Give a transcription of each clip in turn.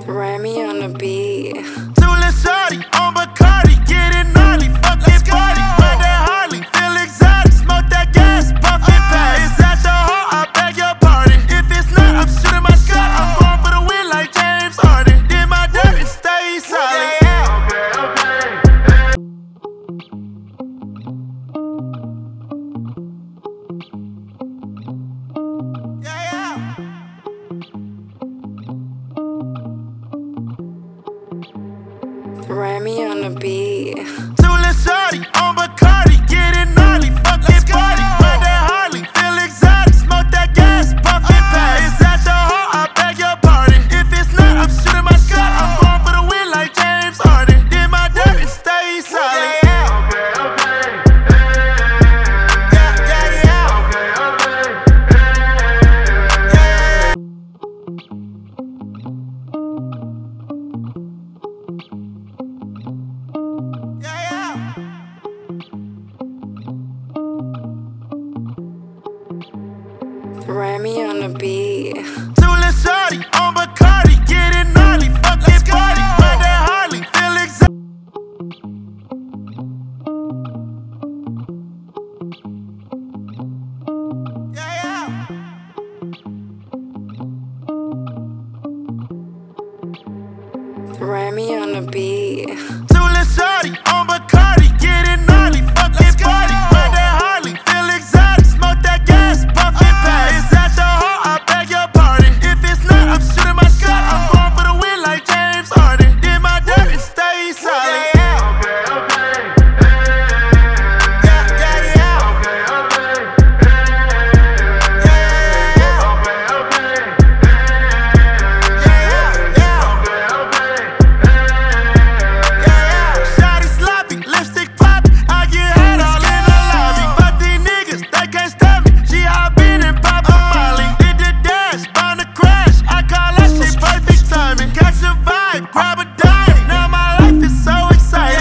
Remy on the beat. Tooling shorty on Bacardi, getting gnarly, fucking party, ride that Harley, feel exotic, smoke that gas, puffin' pass. Is that your heart? I beg your pardon. If it's not, I'm shooting my shot. I'm going for the win like James Harden. Did my dirt and stay solid. Remy on the beat. Tooling shorty on Bacardi, getting gnarly, fucking party, ride that Harley, feel exotic, smoke that gas, puffin' pass. Is that your heart? I beg your pardon. If it's not, I'm shooting my shot. I'm going for the win like James Harden. Did my dirt and stay solid. Remy on the beat. Tooling shorty on Bacardi, getting gnarly, fucking party, ride that Harley, feel exotic. Remy on the beat. Tooling shorty on Bacardi, getting gnarly, fucking party, ride that Harley, feel exotic, smoke that gas, puffin' pass. Is that your heart? I beg your pardon. If it's not, I'm shooting my shot. I'm going for the win like James Harden. Did my dirt and stay solid. Shawty sloppy, lipstick pop, I get hot all in the lobby. But these niggas, they can't stop me. She hoppin' and pop a Molly. Did the dash, bound to crash. I call that shit perfect timing. Catch a vibe, grab a dime. Now my life is so exciting.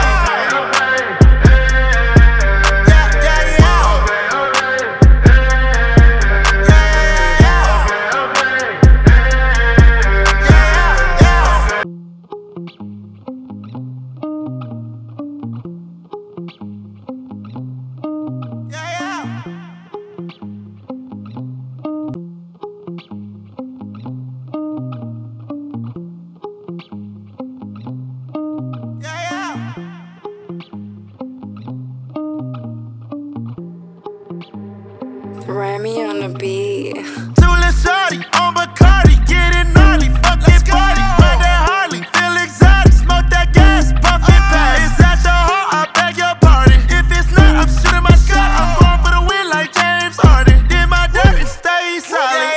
Remy on the beat. Tooling shorty on Bacardi, getting gnarly, fucking party, ride that Harley, feel exotic, smoke that gas, puffin' pass. Is that your heart? I beg your pardon. If it's not, I'm shooting my shot. I'm going for the win like James Harden. Did my dirt and stay solid.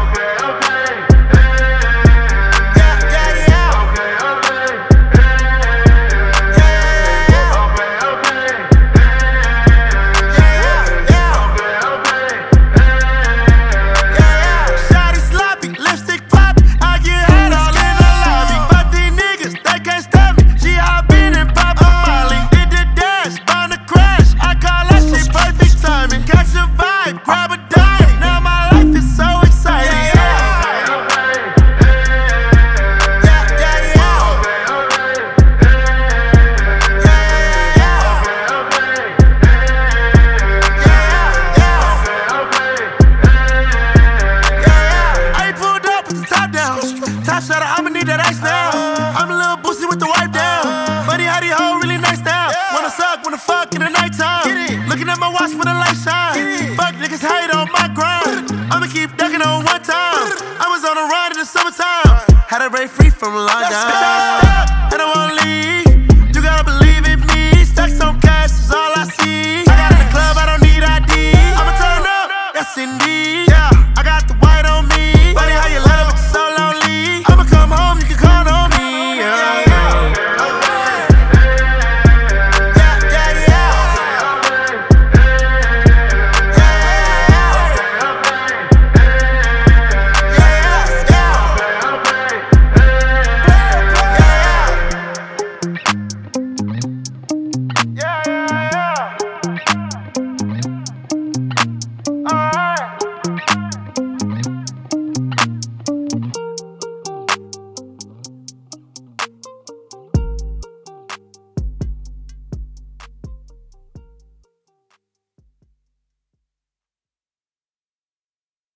Shawty sloppy, lipstick pop, I get hot all in the lobby. But these niggas, they can't stop me. She hoppin' and pop a Molly. Did the dash, bound to crash. I call that shit perfect timing. Catch a vibe, grab a dime. Now my life is so exciting. I ain't pulled up with the top down. Top shutter, I'ma need that ice now. I'm a little boosty with the wipe down. Funny how these hoes really nice now. Wanna suck, wanna fuck in the nighttime. Looking at my watch when the light shine. Fuck niggas hate on my grind. I'ma keep ducking on one time. I was on a run in the summertime. Had to break free from lockdown. And I won't leave. You gotta believe in me. Stacks on cash is all I see. I got in the club, I don't need ID. I'ma turn up, yes indeed. I got the white on me. Funny how you let up